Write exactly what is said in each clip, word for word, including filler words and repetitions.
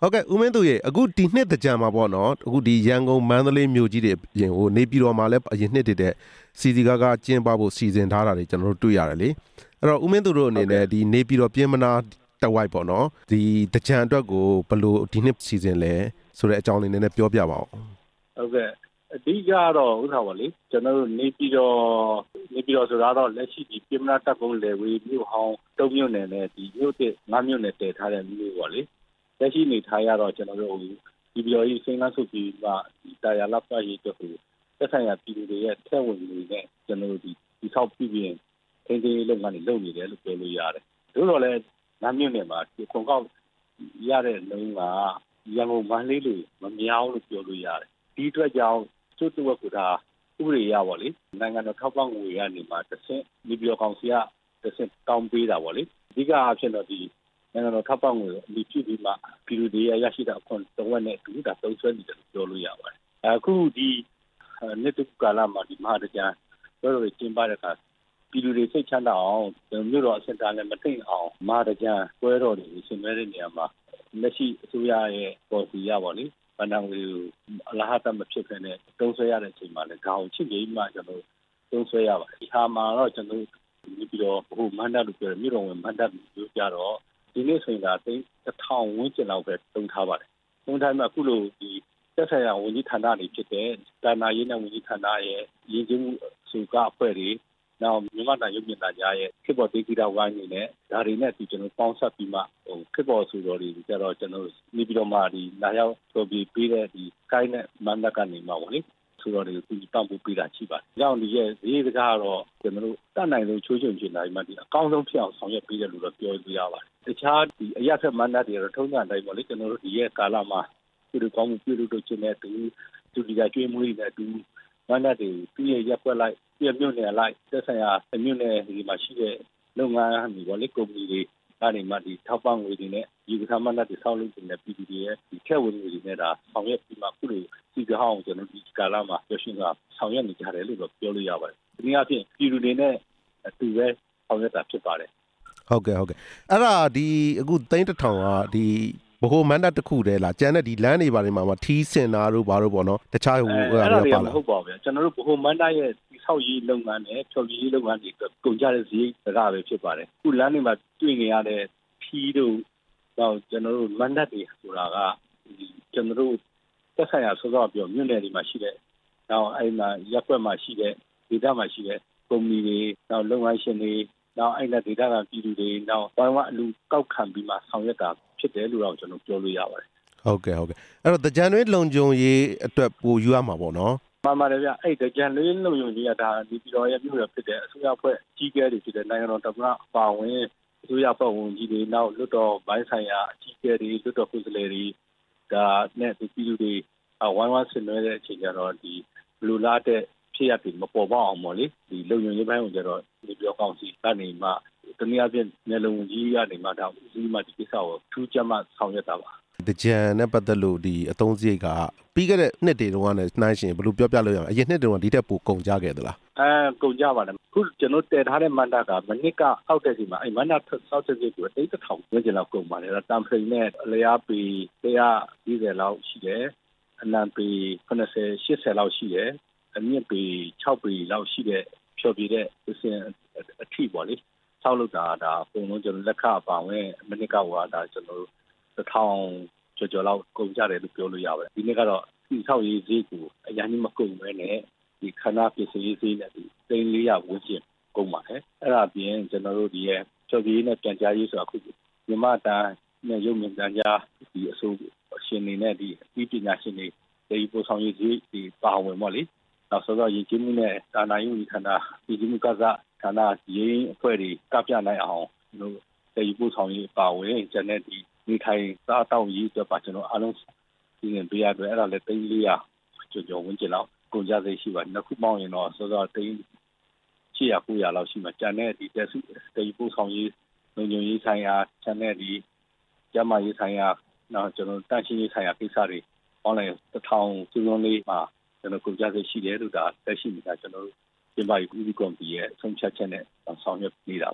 ဟုတ်ကဲ့ဦးမင်းသူရေအခုဒီနှစ်တကြံမှာပေါ့နော်အခုဒီရန်ကုန်မန္တလေးမြို့ကြီးတွေပြင်ဟိုနေပြည်တော်မှာလည်းအရင်နှစ်တည်းတဲ့စီစီကားကားကျင်းပဖို့စီစဉ်ထားတာတွေကျွန်တော်တို့တွေ့ရတယ်လေအဲ့တော့ဦးမင်းသူတို့အနေနဲ့ဒီနေပြည်တော်ပြင်မနာတဝိုက်ပေါ့နော်ဒီတကြံအတွက်ကိုဘယ်လိုဒီနှစ်စီစဉ်လဲဆိုတဲ့အကြောင်းလေးနည်းနည်းပြောပြပါဦးဟုတ်ကဲ့အဓိကတော့ဥစ္စာပါလေကျွန်တော်တို့နေပြည်တော်နေပြည်တော်ဆိုတာတော့လက်ရှိဒီပြင်မနာတပ်ကုန်းလေဝေမြို့ဟောင်းတုံးမြို့နယ်နဲ့ဒီမြို့တစ်ငါးမြို့နယ်တည်ထားတဲ့မြို့ပေါ့လေလက်ရှိနေထားရတော့ကျွန်တော်တို့ဒီပြည်တော်ကြီးစိန်လန်းစုပြီးကဒီတာယာလပ်ပါရေးအတွက်ကိုသက်ဆိုင်ရာပြည်သူတွေရဲ့ထက်ဝင်တွေနဲ့ကျွန်တော်တို့ဒီဒီဆောက်ပြီးပြင်ထိန်းသိမ်းရေးလုပ်ငန်းတွေလုပ်နေတယ်လို့ပြောလို့ရတယ်။ဒါတော့လည်းငါးမြို့နယ်မှာဒီခွန်ကောက်ရတဲ့လုံးကရန်ကုန်မန္တလေးလိုမမြောင်းလို့ပြောလို့ရတယ်။ဒီအတွက်ကြောင့်ကျွတ်တွက်ကဒါဥပဒေရပါလေနိုင်ငံတော်ထောက်ပံ့ငွေကနေမှတစ်ဆင့်ဒီပြည်တော်ကောင်စီကတစ်ဆင့်တောင်းပေးတာပါလေအဓိကအဖြစ်တော့ဒီနိုင်ငံတော်ထောက်ပံ့ငွေကိုအမိပြုပြီးမှပြည်သူတွေရရှိတဲ့အခွင့်အရေးနဲ့အတူဒါသုံးစွဲနေတယ်လို့ပြောလို့ရပါတယ်အခုဒီနှစ်တုကာလမှာဒီမဟာတကြံတော်တော်ကျင်းပတဲ့အခါပြည်သူတွေစိတ်ချမ်းသာအောင်မြို့တော်အစင်တာနဲ့မထိန်အောင်မဟာတကြံပွဲတော်တွေဆင်နွှဲတဲ့နေရာမှာလက်ရှိအစိုးရရဲ့ပေါ်စီရပါလိမ့်ဗဏ္ဍာငွေကိုအလားအတမဖြစ်ခဲ့တဲ့တုံးဆွဲရတဲ့အချိန်မှာလည်းဒါကိုချစ်ကြည်မှကျွန်တော်တုံးဆွဲရပါတယ်ဒီဟာမှာတော့ကျွန်တော်ဒီပြီးတော့ဟိုမန္တလို့ပြောတယ်မြို့တော်ဝင်မန္တလို့ပြောကြတော့ဒီနေ့ဆိုရင်ဒါသိန်းတစ်ထောင်ဝန်းကျင်လောက်ပဲတုံးထားပါတယ်တုံးထားမှအခုလိုဒီသက်ဆိုင်ရာဝန်ကြီးဌာနတွေဖြစ်တဲ့တာနာရေးနဲ့ဝန်ကြီးဌာနရဲ့ရင်းချင်းမှုစုကအဖွဲ့တွေနောက်မြန်မာတိုင်းရုပ်မြင်သံကြားရဲ့ခေတ်ပေါ်ဒေသဝိုင်းနေနဲ့ဒါတွေနဲ့ဒီကျွန်တော်ပေါင်းဆက်ပြီးမှဟိုခေတ်ပေါ်ဆိုတော်တွေကြတော့ကျွန်တော်နေပြီးတော့မှဒီလာရောက်ဆိုပြီးပြီးတဲ့ဒီကိုင်းနဲ့မန္တကနေမှာပေါ့လေဆိုတော့ဒီဒီတောင်းဖို့ပေးတာရှိပါတယ်။ကြောင့်ဒီရဲ့ဈေးစကားတော့ကျွန်တော်တို့တတ်နိုင်လို့ချိုးချွန်ချင်တာဒီမှာဒီအကောင်းဆုံးဖြစ်အောင်ဆောင်ရွက်ပေးတယ်လို့တော့ပြောလို့ရပါတယ်။တခြားဒီအရက်ဖက်မန္တတွေတော့ထုံးစံတိုင်းပေါ့လေကျွန်တော်တို့ဒီရဲ့ကာလမှာဒီလိုကောင်းမှုပြုလုပ်တော့ခြင်းနဲ့တူသူဒီကကျွေးမွေးနဲ့တူမန္တတွေသူ့ရဲ့ရက်ွက်လိုက်ပြမြို့နယ်လိုက်သက်ဆိုင်ရာမြို့နယ်ဒီမှာရှိတဲ့လုပ်ငန်းတွေပေါ့လေကုမ္ပဏီတွေကနေမှဒီထောက်ပံ့ငွေတွေနဲ့ဒီကမ္ဘာနဲ့ဆောက်လုပ်နေတဲ့ပြည်သူတွေရဲ့ဒီထက်ဝင်ငွေတွေနဲ့ဒါဆောင်ရွက်ပြီးမှခုလိုဒီကဟောင်းကျွန်တော်ဒီကာလမှာပြောရှင်းတာဆောင်ရွက်နေကြတယ်လို့တော့ပြောလို့ရပါတယ်ဒီနေ့အဖြစ်ပြည်သူတွေနဲ့အတူပဲဆောင်ရွက်တာဖြစ်ပါတယ်ဟုတ်ကဲ့ဟုတ်ကဲ့အဲ့ဒါဒီအခုသိန်းတစ်ထောင်ကဒီဘိုမန္တတစ်ခုတည်းလားကျန်တဲ့ဒီလမ်းတွေဘာတွေမှာမထီးစင်တာတို့ဘာတို့ပေါ့နော်တခြားဟိုအဲ့ဒါတွေမဟုတ်ပါဘူးကျွန်တော်တို့ဘိုမန္တရဲ့ဆောက်ရေးလုပ်ငန်းနဲ့ဖြော်ပြရေးလုပ်ငန်းတွေကုန်ကြတဲ့ဈေးစကားပဲဖြစ်ပါတယ်ခုလမ်းတွေမှာတွေ့နေရတဲ့ထီးတို့တော့ကျွန်တော်တို့မန္တတွေဆိုတာကကျွန်တော်တို့သက်ဆိုင်ရာဆိုတော့ပြောမြို့နယ်တွေမှာရှိတဲ့နောက်အဲ့မှာရပ်ကွက်မှာရှိတဲ့ဒေသမှာရှိတဲ့ကုမ္ပဏီတွေနောက်လုပ်ငန်းရှင်တွေနောက်အဲ့တဲ့ဒေသကပြည်သူတွေနောက်ဘာမှအလူကောက်ခံပြီးမှဆောင်ရွက်တာဖြစ်တယ်လို့တော့ကျွန်တော်ပြောလို့ရပါတယ်ဟုတ်ကဲ့ဟုတ်ကဲ့အဲ့တော့တကြံတွင်းလုံခြုံရေးအတွက်ပိုယူရမှာပေါ့နော်မှန်ပါတယ်ဗျအဲ့တကြံလေးလုံခြုံရေးကဒါဒီပြည်တော်ရဲ့မြို့ရဖြစ်တဲ့အစိုးရအဖွဲ့ကြီးကဲတွေဖြစ်တဲ့နိုင်ငံတော်သမ္မတပါဝင်အစိုးရအဖွဲ့ဝင်ကြီးတွေနောက်လွှတ်တော်ဘိုင်းဆိုင်ရာအကြီးအကဲတွေလွှတ်တော်ကိုယ်စားလှယ်တွေဒါနဲ့ဒီပြည်သူတွေဝိုင်းဝန်းဆင်နွှဲတဲ့အချိန်ကျတော့ဒီလူလာတဲ့ဖြစ်ရပြီးမပေါ်ပေါက်အောင်ပေါ့လေဒီလုံခြုံရေးပိုင်းကိုကျတော့ဒီပြောကောင်းစီကနေမှတနည်းအားဖြင့်နယ်လုံကြီးကနေမှဒါဦးစီးမှဒီကိစ္စကိုထူးခြားမှဆောင်ရွက်တာပါတကြံနဲ့ပတ်သက်လို့ဒီအသုံးစရိတ်ကပြီးခဲ့တဲ့နှစ်တွေတုန်းကလည်းနှိုင်းရှင်ဘယ်လိုပြောပြလို့ရအောင်အရင်နှစ်တုန်းကဒီထက်ပိုကုန်ကြခဲ့သလားအဲကုန်ကြပါတယ်ခုကျွန်တော်တည်ထားတဲ့မန္တကမနစ်ကအောက်တဲ့စီမှာအဲမန္တဆောက်တဲ့စီကိုတိတ်တစ်ထောင်ဝန်းကျင်လောက်ကုန်ပါတယ်တမ်ဖရိန်နဲ့လျားပီ၁၄၀လောက်ရှိတယ်အနံပီ၇၀ ၈၀လောက်ရှိတယ်အမြင့်ပီ၆ပီလောက်ရှိတဲ့ဖြော်ပြတဲ့အစဉ်အထိပေါ့လေဆောက်လုပ်တာဒါအကုန်လုံးကျွန်တော်လက်ခပါဝင်မနစ်ကဟိုကဒါကျွန်တော်တစ်ထောင်ကျော်ကျော်လောက်ကုန်ကြတယ်လို့ပြောလို့ရပါတယ်ဒီနေ့ကတော့ဒီဆောက်ရေးဈေးကိုအရင်ကမကုန်ဘဲနဲ့ဒီခဏပစ္စည်းဈေးနဲ့ဒီသိန်း၄ရာဝန်းကျင်ကုန်ပါတယ်အဲ့ဒါပြင်ကျွန်တော်တို့ဒီရဲ့ကျော်ကြီးနဲ့ပြန်ကြားရေးဆိုအခုမြမတန်နဲ့ရုပ်မြင်သံကြားဒီအစိုးရှင်နေနဲ့ဒီအပညာရှင်တွေဒီပို့ဆောင်ရေးဈေးဒီပါဝင်ပေါ့လေနောက်ဆိုတော့ရည်ကြီးမှုနဲ့တာနာရေးဝန်ကြီးဌာနပြည်သူ့ကစားဌာနရင်းအဖွဲ့တွေကပြနိုင်အောင်တို့ဒီပို့ဆောင်ရေးပါဝင်ကျန်တဲ့ဒီဒီထိုင်စားတောက်ရေးအတွက်ပါကျွန်တော်အားလုံးဒီရင်ပေးရအတွက်အဲ့ဒါလည်းသိန်း၄ရာကျော်ကျော်ဝန်းကျင်လောက်ကုန်ကြစိတ်ရှိပါတယ်နှစ်ခုပေါင်းရင်တော့ဆိုတော့သိန်း၈ရာ၉ရာလောက်ရှိမှာကျန်တဲ့ဒီတက်စုဒီပို့ဆောင်ရေးလုံခြုံရေးဆိုင်ရာကျန်တဲ့ဒီကျန်းမာရေးဆိုင်ရာနောက်ကျွန်တော်တန့်ရှင်းရေးဆိုင်ရာကိစ္စတွေအွန်လိုင်းတစ်ထောင်စုံလုံးလေးမှာကျွန်တော်ကုန်ကြစိတ်ရှိတယ်လို့ဒါတက်ရှိနေတာကျွန်တော်ပြင်ပရေးဦးစီးကော်မတီရဲ့ဆုံးဖြတ်ချက်နဲ့ဆောင်ရွက်နေတာပါ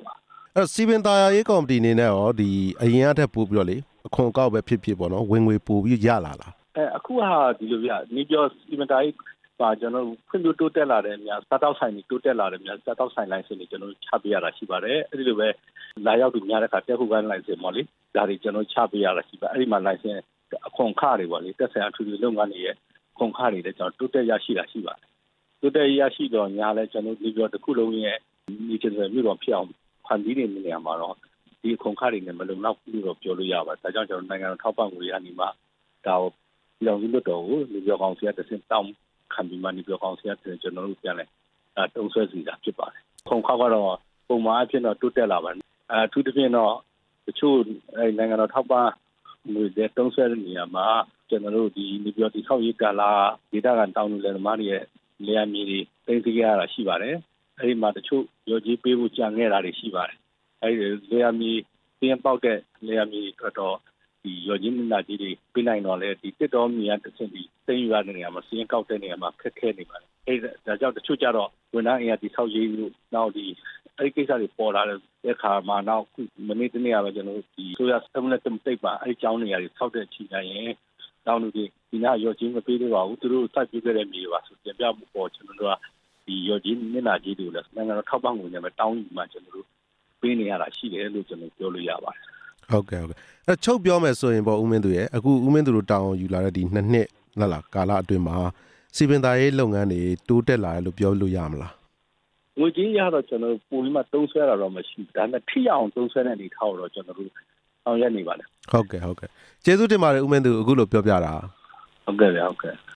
အဲ့စီပင်သားရေးကော်မတီအနေနဲ့ရောဒီအရင်အထက်ပို့ပြီးတော့လေအခွန်ကောက်ပဲဖြစ်ဖြစ်ပေါ့နော်ဝင်ငွေပို့ပြီးရလာလားအဲအခုဟာဒီလိုပြနေပြောစီမံတိုင်းပါကျွန်တော်ဖွံ့ဖြိုးတိုးတက်လာတဲ့များစားတောက်ဆိုင်တွေတိုးတက်လာတဲ့များစားတောက်ဆိုင်လိုင်းစင်တွေကျွန်တော်ချပေးရတာရှိပါတယ်အဲ့ဒီလိုပဲလာရောက်သူများတဲ့ခါတက်ခုကန်လိုင်းစင်ပေါ့လေဒါတွေကျွန်တော်ချပေးရတာရှိပါအဲ့ဒီမှာလိုင်းစင်အခွန်ခတွေပေါ့လေတက်ဆိုင်အထူးထူးလုပ်ငန်းတွေရဲ့ခွန်ခတွေလည်းကျွန်တော်တိုးတက်ရရှိတာရှိပါတယ်တိုးတက်ရရှိတော့ညာလဲကျွန်တော်ဒီပြောတစ်ခုလုံးရဲ့ဒီကျတဲ့မြို့တော်ဖြစ်အောင်ဖန်တီးနေနေရမှာတော့ဒီခွန်ခတွေနဲ့မလုံလောက်ဘူးလို့ပြောလို့ရပါတယ်ဒါကြောင့်ကျွန်တော်နိုင်ငံတော်ထောက်ပံ့ငွေအနေမှာဒါကိုလောင်စုလွတ်တော်ကိုလူပြောကောင်စီကတစ်ဆင့်တောင်းခံပြီးမှဒီပြောကောင်စီကကျွန်တော်တို့ပြန်လဲအဲတုံးဆွဲစီတာဖြစ်ပါတယ်ခွန်ခကတော့ပုံမှန်အဖြစ်တော့တိုးတက်လာပါတယ်အဲအထူးသဖြင့်တော့တချို့အဲနိုင်ငံတော်ထောက်ပံ့ငွေတဲ့တုံးဆွဲတဲ့နေရာမှာကျွန်တော်တို့ဒီဒီပြောဒီဆောက်ရေးကာလာဒေတာကန်တောင်းလို့လည်းဓမ္မတွေရဲ့လေယာဉ်မြေတွေတင်စီရတာရှိပါတယ်အဲဒီမှာတချို့ရောကြီးပေးဖို့ကြံခဲ့တာတွေရှိပါတယ်အဲဒီလေယာဉ်မြေပြင်ပေါက်တဲ့လေယာဉ်မြေတော့ဒီရောကြီးနာကြီးတွေပြနိုင်တော့လေဒီတစ်တော်မြေတစ်ဆင့်ဒီသိမ်းယူရတဲ့နေရာမှာစီးရင်ကောက်တဲ့နေရာမှာခက်ခဲနေပါတယ်အဲဒါကြောင့်တချို့ကြတော့ဝန်ထမ်းအင်အားဒီဆောက်ရေးလို့နောက်ဒီအဲဒီကိစ္စတွေပေါ်လာတဲ့အခါမှာနောက်မနေ့တနေ့ကပဲကျွန်တော်ဒီဆိုရစတမလက်တမတိတ်ပါအဲဒီကျောင်းနေရာတွေဆောက်တဲ့အချိန်တိုင်းတောင်းလို့ဒီဒီနာရောကြီးမပေးသေးပါဘူးသူတို့စိုက်ပြခဲ့တဲ့မြေပါဆိုပြန်ပြဖို့ပေါ်ကျွန်တော်တို့ကဒီရောကြီးမျက်နှာကြီးတွေလည်းနိုင်ငံတော်ထောက်ပံ့ငွေနဲ့ပဲတောင်းယူမှကျွန်တော်တို့ပေးနေရတာရှိတယ်လို့ကျွန်တော်ပြောလို့ရပါတယ်ဟုတ်ကဲ့ဟုတ်ကဲ့အဲချုပ်ပြောမယ်ဆိုရင်ပေါ့ဦးမင်းသူရဲ့အခုဦးမင်းသူတို့တောင်းယူလာတဲ့ဒီနှစ်နှစ်လားလားကာလအတွင်းမှာစီပင်သားရေးလုပ်ငန်းတွေတိုးတက်လာတယ်လို့ပြောလို့ရမလားငွေကြီးရတော့ကျွန်တော်ပုံပြီးမှတုံးဆွဲတာတော့မရှိဘူးဒါနဲ့ထိအောင်တုံးဆွဲတဲ့အနေထားတော့ကျွန်တော်တို့အောင်ရနေပါလေဟုတ်ကဲ့ဟုတ်ကဲ့ကျေးဇူးတင်ပါတယ်ဦးမင်းသူအခုလိုပြောပြတာဟုတ်ကဲ့ဗျဟုတ်ကဲ့